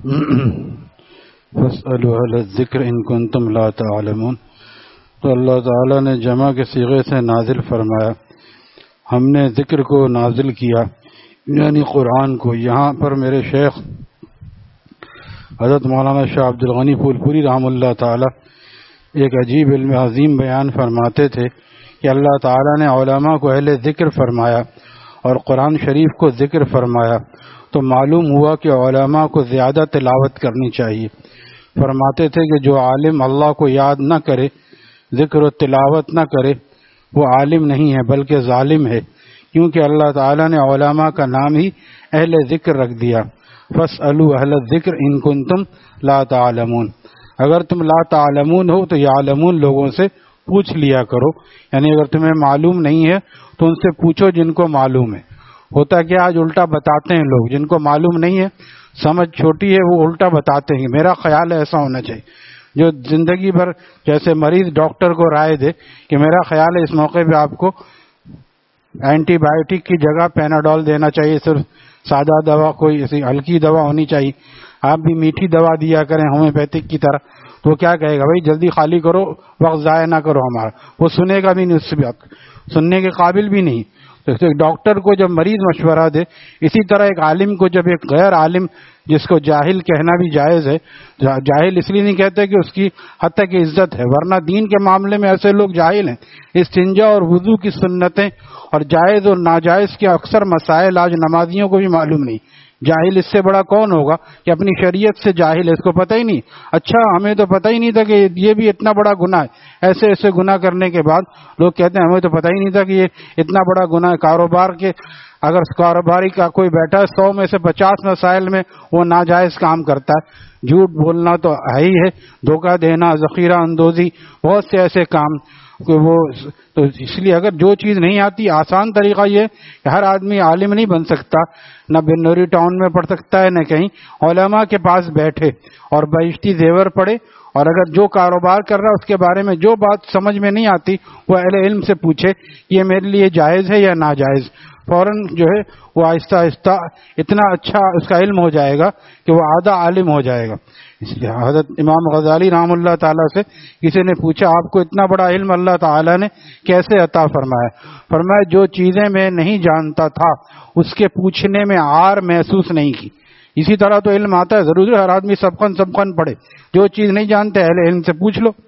فاسألوا اہل الذکر ان کنتم لا تعلمون. تو اللہ تعالیٰ نے جمع کے صیغے سے نازل فرمایا. ہم نے ذکر کو نازل کیا یعنی قرآن کو. یہاں پر میرے شیخ حضرت مولانا شاہ عبد الغنی پھول پوری رحمہ اللہ تعالیٰ ایک عجیب علم عظیم بیان فرماتے تھے کہ اللہ تعالیٰ نے علماء کو اہل ذکر فرمایا اور قرآن شریف کو ذکر فرمایا تو معلوم ہوا کہ علماء کو زیادہ تلاوت کرنی چاہیے. فرماتے تھے کہ جو عالم اللہ کو یاد نہ کرے، ذکر و تلاوت نہ کرے، وہ عالم نہیں ہے بلکہ ظالم ہے، کیونکہ اللہ تعالیٰ نے علماء کا نام ہی اہل ذکر رکھ دیا. فاسألوا اہل الذکر ان کنتم لا تعلمون. اگر تم لا تعلمون ہو تو یعلمون لوگوں سے پوچھ لیا کرو، یعنی اگر تمہیں معلوم نہیں ہے تو ان سے پوچھو جن کو معلوم ہے. ہوتا کہ آج الٹا بتاتے ہیں لوگ، جن کو معلوم نہیں ہے، سمجھ چھوٹی ہے، وہ الٹا بتاتے ہیں. میرا خیال ہے ایسا ہونا چاہیے. جو زندگی بھر جیسے مریض ڈاکٹر کو رائے دے کہ میرا خیال ہے اس موقع پہ آپ کو اینٹی بایوٹک کی جگہ پیناڈول دینا چاہیے، صرف سادہ دوا، کوئی ایسی ہلکی دوا ہونی چاہیے، آپ بھی میٹھی دوا دیا کریں ہومیوپیتھک کی طرح، تو وہ کیا کہے گا؟ بھائی جلدی خالی کرو، وقت ضائع نہ کرو ہمارا. وہ سنے گا بھی نہیں، اس سے بات سننے کے قابل بھی نہیں. تو ایک ڈاکٹر کو جب مریض مشورہ دے، اسی طرح ایک عالم کو جب ایک غیر عالم، جس کو جاہل کہنا بھی جائز ہے، جاہل اس لیے نہیں کہتے کہ اس کی حد تک عزت ہے، ورنہ دین کے معاملے میں ایسے لوگ جاہل ہیں. استنجا اور وضو کی سنتیں اور جائز اور ناجائز کے اکثر مسائل آج نمازیوں کو بھی معلوم نہیں. جاہل اس سے بڑا کون ہوگا کہ اپنی شریعت سے جاہل ہے، اس کو پتہ ہی نہیں. اچھا ہمیں تو پتہ ہی نہیں تھا کہ یہ بھی اتنا بڑا گناہ ہے. ایسے ایسے گناہ کرنے کے بعد لوگ کہتے ہیں ہمیں تو پتہ ہی نہیں تھا کہ یہ اتنا بڑا گناہ ہے. کاروبار کے اگر کاروباری کا کوئی بیٹھا ہے 100 میں سے 50 مسائل میں وہ ناجائز کام کرتا ہے. جھوٹ بولنا تو ہے ہی ہے، دھوکہ دینا، ذخیرہ اندوزی، بہت سے ایسے کام کہ وہ تو اس لیے اگر جو چیز نہیں آتی، آسان طریقہ یہ کہ ہر آدمی عالم نہیں بن سکتا، نہ بنوری ٹاؤن میں پڑھ سکتا ہے، نہ کہیں. علماء کے پاس بیٹھے اور بہشتی زیور پڑھے، اور اگر جو کاروبار کر رہا ہے اس کے بارے میں جو بات سمجھ میں نہیں آتی وہ اہل علم سے پوچھے یہ میرے لیے جائز ہے یا ناجائز. فوراً جو ہے وہ آہستہ آہستہ اتنا اچھا اس کا علم ہو جائے گا کہ وہ آدھا عالم ہو جائے گا. اس لیے حضرت امام غزالی رحمہ اللہ تعالیٰ سے کسی نے پوچھا آپ کو اتنا بڑا علم اللہ تعالیٰ نے کیسے عطا فرمایا؟ فرمایا جو چیزیں میں نہیں جانتا تھا اس کے پوچھنے میں عار محسوس نہیں کی. اسی طرح تو علم آتا ہے، ضروری ہر آدمی سبقن پڑھے، جو چیز نہیں جانتے اہل علم سے پوچھ لو.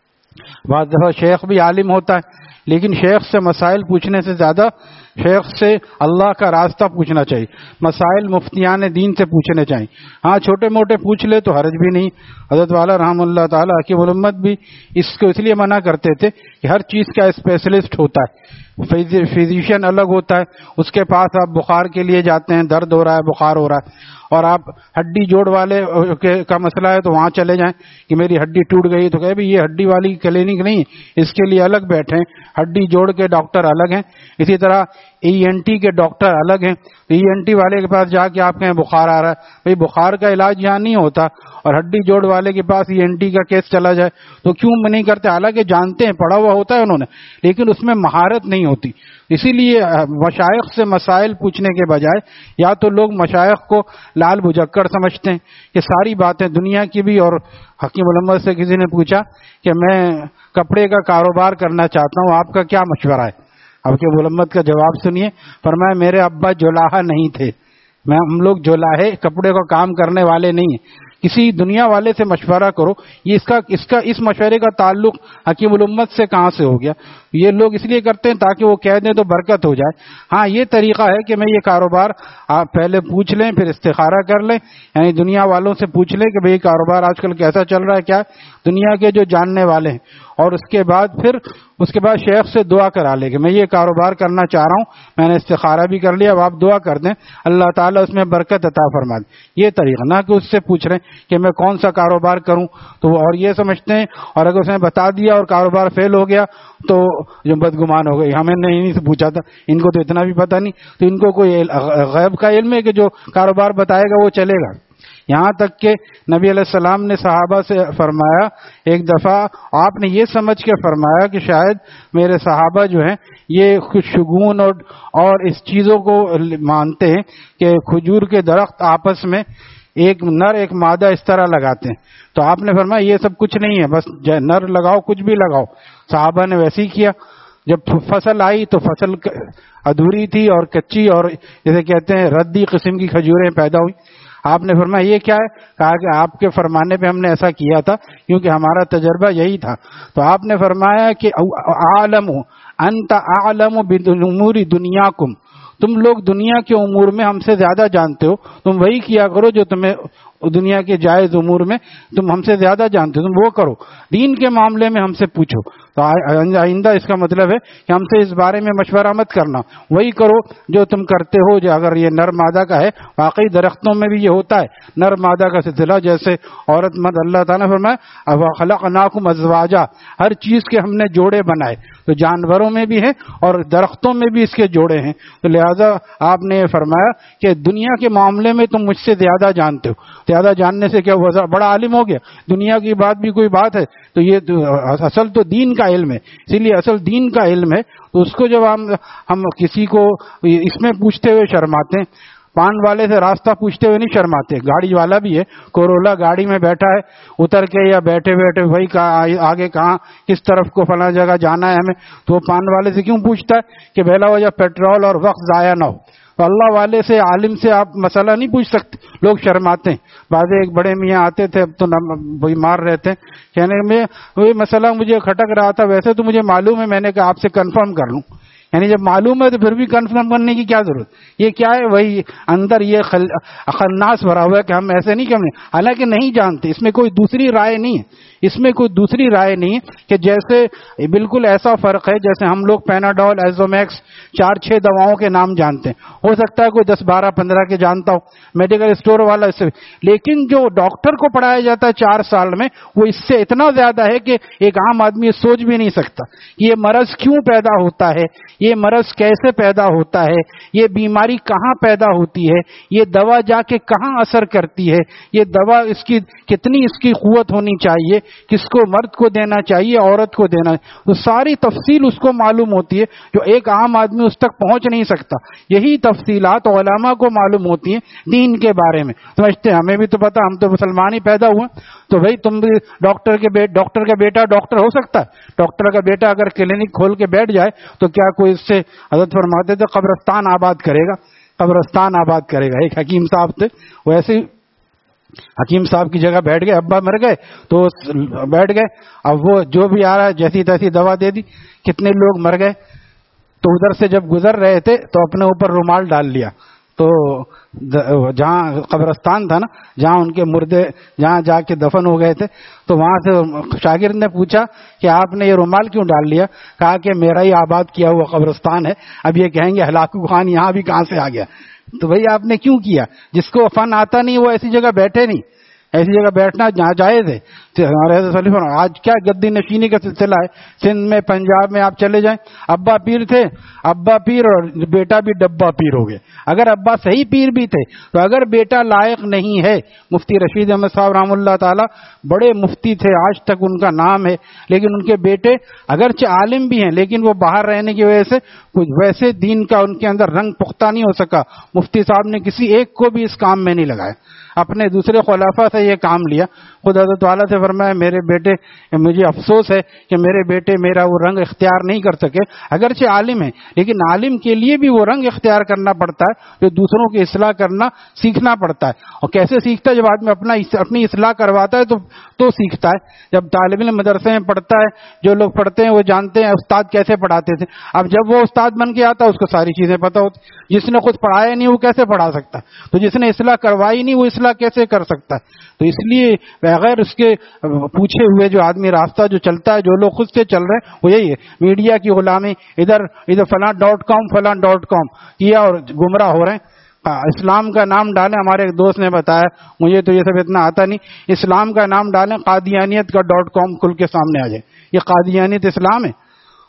بعض دفعہ شیخ بھی عالم ہوتا ہے، لیکن شیخ سے مسائل پوچھنے سے زیادہ شیخ سے اللہ کا راستہ پوچھنا چاہیے. مسائل مفتیان دین سے پوچھنے چاہیے. ہاں چھوٹے موٹے پوچھ لے تو حرج بھی نہیں. حضرت والا رحم اللہ تعالیٰ حکیم الامت بھی اس کو اس لیے منع کرتے تھے کہ ہر چیز کا اسپیشلسٹ ہوتا ہے، فزیشین الگ ہوتا ہے. اس کے پاس آپ بخار کے لیے جاتے ہیں، درد ہو رہا ہے، بخار ہو رہا ہے، اور آپ ہڈی جوڑ والے کا مسئلہ ہے تو وہاں چلے جائیں کہ میری ہڈی ٹوٹ گئی، تو کہ یہ ہڈی والی کلینک نہیں، اس کے لیے الگ بیٹھیں. ہڈی جوڑ کے ڈاکٹر الگ ہیں. اسی طرح ENT کے ڈاکٹر الگ ہیں. ENT والے کے پاس جا کے آپ کہیں بخار آ رہا ہے، بھئی بخار کا علاج یہاں نہیں ہوتا، اور ہڈی جوڑ والے کے پاس ENT کا کیس چلا جائے تو کیوں نہیں کرتے؟ حالانکہ جانتے ہیں، پڑھا ہوا ہوتا ہے انہوں نے، لیکن اس میں مہارت نہیں ہوتی. اسی لیے مشائخ سے مسائل پوچھنے کے بجائے یا تو لوگ مشائخ کو لال بجکڑ سمجھتے ہیں کہ ساری باتیں دنیا کی بھی. اور حکیم الامت سے کسی نے پوچھا کہ میں کپڑے کا کاروبار کرنا چاہتا ہوں، آپ کا کیا مشورہ ہے؟ حکیم الامت کا جواب سنیے. فرمایا میرے ابا جولاہا نہیں تھے، ہم لوگ جولاہے کپڑے کا کام کرنے والے نہیں ہیں. کسی دنیا والے سے مشورہ کرو. یہ اس مشورے کا تعلق حکیم الامت سے کہاں سے ہو گیا؟ یہ لوگ اس لیے کرتے ہیں تاکہ وہ کہہ دیں تو برکت ہو جائے. ہاں یہ طریقہ ہے کہ میں یہ کاروبار آپ پہلے پوچھ لیں، پھر استخارہ کر لیں، یعنی دنیا والوں سے پوچھ لیں کہ بھئی کاروبار آج کل کیسا چل رہا ہے، کیا دنیا کے جو جاننے والے ہیں، اور اس کے بعد شیخ سے دعا کرا لے کہ میں یہ کاروبار کرنا چاہ رہا ہوں، میں نے استخارہ بھی کر لیا، اب آپ دعا کر دیں اللہ تعالیٰ اس میں برکت عطا فرما دے. یہ طریقہ، نہ کہ اس سے پوچھ رہے ہیں کہ میں کون سا کاروبار کروں، تو وہ اور یہ سمجھتے ہیں، اور اگر اس نے بتا دیا اور کاروبار فیل ہو گیا تو جو بدگمان ہو گئی، ہمیں نہیں سے پوچھا تھا، ان کو تو اتنا بھی پتہ نہیں، تو ان کو کوئی غیب کا علم ہے کہ جو کاروبار بتائے گا وہ چلے گا. یہاں تک کہ نبی علیہ السلام نے صحابہ سے فرمایا، ایک دفعہ آپ نے یہ سمجھ کے فرمایا کہ شاید میرے صحابہ جو ہیں یہ خوشگون اور اس چیزوں کو مانتے ہیں کہ کھجور کے درخت آپس میں ایک نر ایک مادہ اس طرح لگاتے ہیں. تو آپ نے فرمایا یہ سب کچھ نہیں ہے، بس نر لگاؤ کچھ بھی لگاؤ. صحابہ نے ویسے ہی کیا. جب فصل آئی تو فصل ادھوری تھی اور کچی اور جیسے کہتے ہیں ردی قسم کی کھجوریں پیدا ہوئی. آپ نے فرمایا یہ کیا ہے؟ کہا کہ آپ کے فرمانے پہ ہم نے ایسا کیا تھا کیونکہ ہمارا تجربہ یہی تھا. تو آپ نے فرمایا کہ اعلم انت اعلم بامور دنیاکم، تم لوگ دنیا کے امور میں ہم سے زیادہ جانتے ہو، تم وہی کیا کرو جو تمہیں دنیا کے جائز امور میں تم ہم سے زیادہ جانتے ہو، تم وہ کرو، دین کے معاملے میں ہم سے پوچھو. تو آئندہ اس کا مطلب ہے کہ ہم سے اس بارے میں مشورہ مت کرنا، وہی کرو جو تم کرتے ہو. جو اگر یہ نر مادہ کا ہے، واقعی درختوں میں بھی یہ ہوتا ہے نر مادہ کا سلسلہ. جیسے عورت مرد اللہ تعالیٰ نے فرمایا خلقناکم ازواجا، ہر چیز کے ہم نے جوڑے بنائے. تو جانوروں میں بھی ہے اور درختوں میں بھی اس کے جوڑے ہیں. تو لہذا آپ نے یہ فرمایا کہ دنیا کے معاملے میں تم مجھ سے زیادہ جانتے ہو. زیادہ جاننے سے کیا ہوا؟ بڑا عالم ہو گیا. دنیا کی بات بھی کوئی بات ہے؟ تو یہ اصل تو دین کا علم ہے. اسی لیے اصل دین کا علم ہے. تو اس کو جب ہم کسی کو اس میں پوچھتے ہوئے شرماتے ہیں، پان والے سے راستہ پوچھتے ہوئے نہیں شرماتے. گاڑی والا بھی ہے، کورولا گاڑی میں بیٹھا ہے، اتر کے یا بیٹھے بیٹھے بھائی آگے کہاں کس طرف کو فلاں جگہ جانا ہے ہمیں، تو وہ پان والے سے کیوں پوچھتا ہے کہ بہلا وجہ پیٹرول اور وقت ضائع نہ ہو. تو اللہ والے سے عالم سے آپ مسئلہ نہیں پوچھ سکتے. لوگ شرماتے ہیں. بعض ایک بڑے میاں آتے تھے، اب تو بیمار رہتے ہیں، کہنے میں وہی مسئلہ مجھے کھٹک رہا تھا، ویسے تو مجھے معلوم ہے، میں نے کہا آپ سے کنفرم کر لوں. یعنی جب معلوم ہے تو پھر بھی کنفرم کرنے کی کیا ضرورت؟ یہ کیا ہے؟ وہی اندر یہ خناس بھرا ہوا ہے کہ ہم ایسے نہیں کریں، حالانکہ نہیں جانتے. اس میں کوئی دوسری رائے نہیں ہے. اس میں کوئی دوسری رائے نہیں ہے کہ جیسے بالکل ایسا فرق ہے جیسے ہم لوگ پیناڈول، ایزومیکس 4-6 دواؤں کے نام جانتے ہیں. ہو سکتا ہے کوئی 10, 12, 15 کے جانتا ہو میڈیکل اسٹور والا اس سے، لیکن جو ڈاکٹر کو پڑھایا جاتا ہے 4 سال میں وہ اس سے اتنا زیادہ ہے کہ ایک عام آدمی سوچ بھی نہیں سکتا. یہ مرض کیوں پیدا ہوتا ہے، یہ مرض کیسے پیدا ہوتا ہے، یہ بیماری کہاں پیدا ہوتی ہے، یہ دوا جا کے کہاں اثر کرتی ہے، یہ دوا اس کی کتنی اس کی قوت ہونی چاہیے، کس کو مرد کو دینا چاہیے عورت کو دینا، تو ساری تفصیل اس کو معلوم ہوتی ہے جو ایک عام آدمی اس تک پہنچ نہیں سکتا. یہی تفصیلات علماء کو معلوم ہوتی ہیں دین کے بارے میں. سمجھتے ہیں ہمیں بھی تو پتا، ہم تو مسلمان ہی پیدا ہوئے، تو بھائی تم بھی ڈاکٹر کا بیٹا ڈاکٹر ہو سکتا ہے. ڈاکٹر کا بیٹا اگر کلینک کھول کے بیٹھ جائے تو کیا کوئی اس سے حضرت فرماتے تھے قبرستان آباد کرے گا، قبرستان آباد کرے گا. ایک حکیم صاحب تھے، ویسے حکیم صاحب کی جگہ بیٹھ گئے، ابا مر گئے تو بیٹھ گئے. اب وہ جو بھی آ رہا ہے جیسی تیسی دوا دے دی، کتنے لوگ مر گئے. تو ادھر سے جب گزر رہے تھے تو اپنے اوپر رومال ڈال لیا. تو جہاں قبرستان تھا نا، جہاں ان کے مردے جہاں جا کے دفن ہو گئے تھے، تو وہاں سے شاگرد نے پوچھا کہ آپ نے یہ رومال کیوں ڈال لیا؟ کہا کہ میرا ہی آباد کیا ہوا قبرستان ہے، اب یہ کہیں گے ہلاکو خان یہاں بھی کہاں سے آ گیا. تو بھئی آپ نے کیوں کیا؟ جس کو فن آتا نہیں وہ ایسی جگہ بیٹھے نہیں. ایسی جگہ بیٹھنا جہاں جائز ہے. آج کیا گدی نشینی کا سلسلہ ہے. سندھ میں، پنجاب میں آپ چلے جائیں، ابا پیر تھے، ابا پیر اور بیٹا بھی ڈبا پیر ہو گئے. اگر ابا صحیح پیر بھی تھے تو اگر بیٹا لائق نہیں ہے، مفتی رشید احمد صاحب رحم اللہ تعالی بڑے مفتی تھے، آج تک ان کا نام ہے، لیکن ان کے بیٹے اگرچہ عالم بھی ہیں لیکن وہ باہر رہنے کی وجہ سے کچھ ویسے دین کا ان کے اندر رنگ پختہ نہیں ہو سکا. مفتی صاحب نے کسی ایک کو بھی اس کام میں نہیں لگایا، اپنے دوسرے خلافہ سے یہ کام لیا. خود حضرت والا سے فرمایا میرے بیٹے، مجھے افسوس ہے کہ میرے بیٹے میرا وہ رنگ اختیار نہیں کر سکے. اگرچہ عالم ہے لیکن عالم کے لیے بھی وہ رنگ اختیار کرنا پڑتا ہے جو دوسروں کی اصلاح کرنا سیکھنا پڑتا ہے. اور کیسے سیکھتا ہے؟ جب آدمی اپنی اصلاح کرواتا ہے تو سیکھتا ہے. جب طالب علم مدرسے میں پڑھتا ہے، جو لوگ پڑھتے ہیں وہ جانتے ہیں استاد کیسے پڑھاتے تھے. اب جب وہ استاد بن کے آتا ہے اس کو ساری چیزیں پتہ ہوتی. جس نے خود پڑھایا نہیں وہ کیسے پڑھا سکتا؟ تو جس نے اصلاح کروائی نہیں وہ اصلاح کیسے کر سکتا ہے؟ تو اس لیے بغیر اس کے پوچھے ہوئے جو آدمی راستہ جو چلتا ہے، جو لوگ خود سے چل رہے ہیں وہ یہی ہے، میڈیا کی غلامی، ادھر فلاں .com کیا اور گمراہ ہو رہے ہیں. اسلام کا نام ڈالیں، ہمارے ایک دوست نے بتایا، مجھے تو یہ سب اتنا آتا نہیں، اسلام کا نام ڈالیں قادیانیت کا .com کھل کے سامنے آ جائے. یہ قادیانیت اسلام ہے؟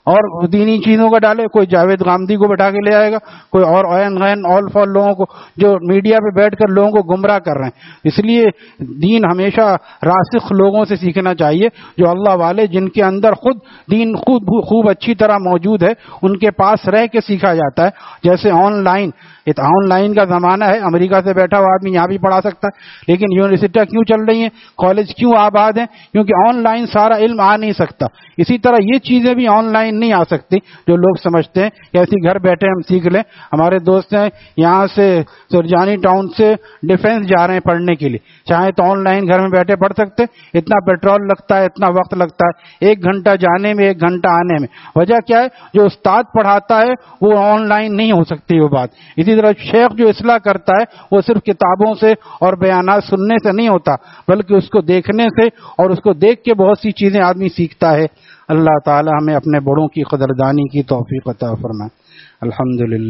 اور دینی چیزوں کا ڈالے، کوئی جاوید غامدی کو بٹھا کے لے آئے گا، کوئی اور اوین غین آل فال لوگوں کو جو میڈیا پہ بیٹھ کر لوگوں کو گمراہ کر رہے ہیں۔ اس لیے دین ہمیشہ راسخ لوگوں سے سیکھنا چاہیے، جو اللہ والے، جن کے اندر خود دین خوب اچھی طرح موجود ہے، ان کے پاس رہ کے سیکھا جاتا ہے۔ جیسے آن لائن کا زمانہ ہے، امریکہ سے بیٹھا ہوا آدمی یہاں بھی پڑھا سکتا ہے، لیکن یونیورسٹیاں کیوں چل رہی ہیں، کالج کیوں آباد ہیں؟ کیونکہ آن لائن سارا علم آ نہیں سکتا۔ اسی طرح یہ چیزیں بھی آن لائن نہیں آ سکتی جو لوگ سمجھتے ہیں کہ ایسی گھر بیٹھے ہم سیکھ لیں۔ ہمارے دوست ہیں یہاں سے سرجانی ٹاؤن سے ڈیفینس جا رہے ہیں پڑھنے کے لیے، چاہے تو آن لائن گھر میں بیٹھے پڑھ سکتے، اتنا پیٹرول لگتا ہے، اتنا وقت لگتا ہے، 1 گھنٹہ جانے میں 1 گھنٹہ آنے میں۔ وجہ کیا ہے؟ جو استاد پڑھاتا ہے وہ آن لائن نہیں ہو سکتی وہ بات۔ اسی طرح شیخ جو اصلاح کرتا ہے وہ صرف کتابوں سے اور بیانات سننے سے نہیں ہوتا، بلکہ اس کو دیکھنے سے، اور اس کو دیکھ کے بہت سی چیزیں آدمی سیکھتا ہے۔ اللہ تعالی ہمیں اپنے بڑوں کی قدردانی کی توفیق عطا فرمائے۔ الحمدللہ۔